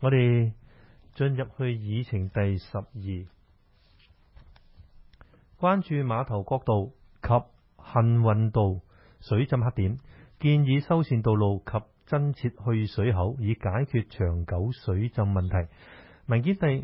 我哋進入去議程第12，關注馬頭角道及幸運道水浸黑點，建議修繕道路及增設去水口，以解決長久水浸問題。文件第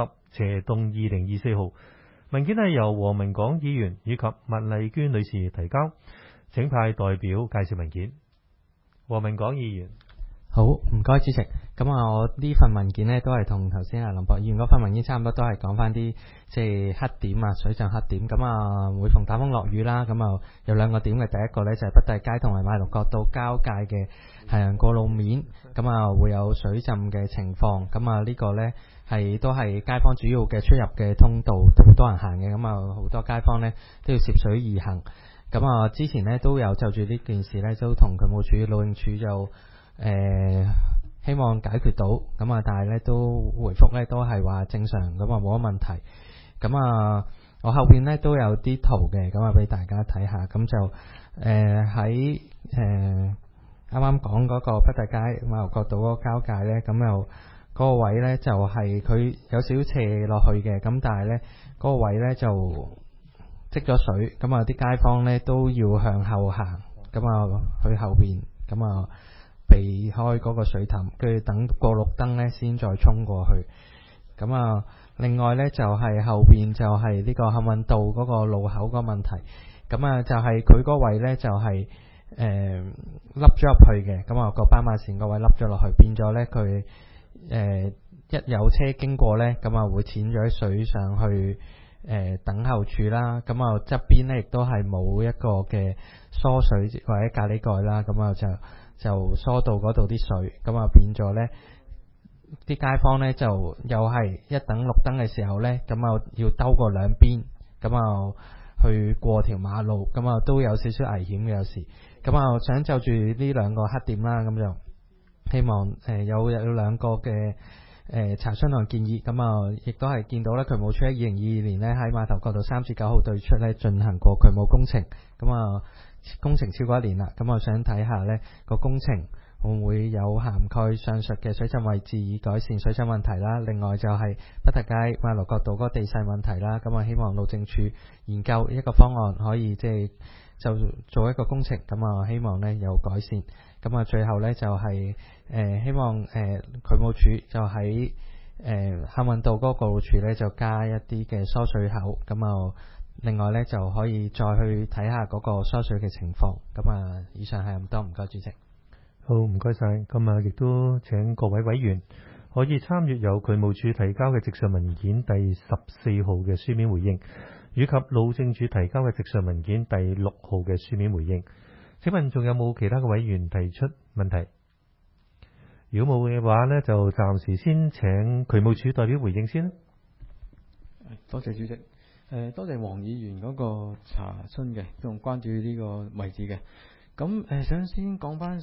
50/2024號，文件係由黃文廣議員以及麥麗娟女士提交，請派代表介紹文件。黃文廣議員。 好，唔該主席。咁我呢份文件呢，都係同頭先林博議員嗰份文件差唔多，都係講翻啲即係黑點啊，水浸黑點。每逢打風落雨啦，有兩個點嘅。第一個呢，就係北帝街同埋馬頭角道交界嘅行人過路面，會有水浸嘅情況。呢個呢，都係街坊主要嘅出入嘅通道，好多人行嘅。好多街坊呢，都要涉水而行。之前呢，都有就住呢件事呢，都同渠務署、路政署就希望解決到，但係咧都回覆咧都係話正常，冇乜問題。我後邊咧都有啲圖嘅，俾大家睇下。喺啱啱講嗰個北帝街馬頭角道嗰個交界咧，嗰個位咧就係佢有少少斜落去嘅，但係咧嗰個位咧就積咗水，啲街坊咧都要向後行，去後邊，避開嗰個水凼，跟住等過綠燈呢先再衝過去。另外呢，就係後邊就係呢個幸運道嗰個路口個問題。就係佢嗰位呢，就係凹咗入去嘅。個斑馬線嗰位凹咗落去，變咗呢，佢一有車經過呢，會濺咗水上去等候處啦。側邊呢，亦都係冇一個嘅疏水或者隔離蓋啦。就疏到嗰度啲水，變咗呢啲街坊呢，就又係一等綠燈嘅時候呢，要兜過兩邊，去過條馬路，都有少少危險嘅有時。想就住呢兩個黑點啦，就希望有兩個嘅查詢同建議。亦都係見到呢，渠務署喺2022年呢，喺馬頭角道3至9號對出呢進行過渠務工程，工程超過1年啦，我想睇下呢個工程會唔會有涵蓋上述嘅水浸位置，以改善水浸問題啦。另外就係北帝街馬頭角道嗰個地勢問題啦。希望路政署研究一個方案，可以就做一個工程。希望呢有改善。最後呢，就係希望渠務署就喺幸運道嗰個過路處呢，就加一啲嘅疏水口。另外呢，就可以再去睇下嗰個疏水嘅情況。以上係咁多，唔該主席。 好，唔該晒。亦都請各位委員可以參閱由渠務署提交嘅直述文件第14號嘅書面回應，以及路政署提交嘅直述文件第6號嘅書面回應。請問仲有冇其他嘅委員提出問題？如果冇嘅話呢，就暫時先請渠務署代表回應先啦。 多謝主席。多謝黃議員嗰個查詢嘅，仲關注呢個位置嘅。想講翻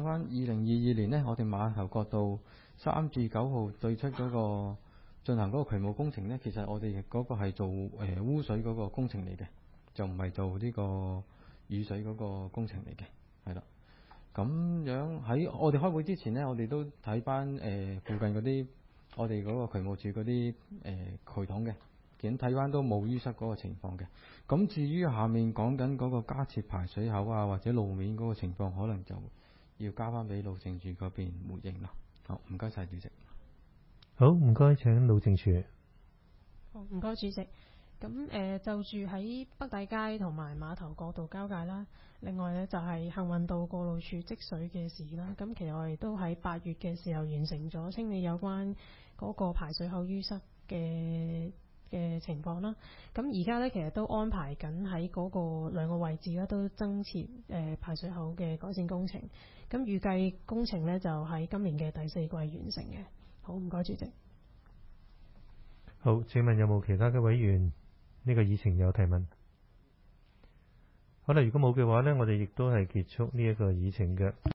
2022年呢，我哋馬頭角道3至9號對出嗰個進行嗰個渠務工程呢，其實我哋嗰個係做污水嗰個工程嚟嘅，就唔係做呢個雨水嗰個工程嚟嘅，係啦。咁樣喺我哋開會之前呢，我哋都睇翻附近嗰啲我哋嗰個渠務署嗰啲渠桶嘅。睇翻都冇淤塞嗰個情況嘅。咁至於下面講緊嗰個加設排水口啊，或者路面嗰個情況，可能就要交翻俾路政署嗰邊回應啦。好，唔該晒主席。 好，唔該，請路政署。 好，唔該主席。就住喺北帝街同埋馬頭角道交界啦。另外呢，就係幸運道過路處積水嘅事啦。其實我哋都喺8月嘅時候完成咗清理有關嗰個排水口淤塞嘅情況啦。而家呢，其實都安排緊喺嗰個兩個位置呢，都增設排水口嘅改善工程。預計工程呢，就喺今年嘅第4季完成嘅。好，唔該主席。 好，請問有冇其他嘅委員呢個議程有提問？好啦，如果冇嘅話呢，我哋亦都係結束呢一個議程嘅。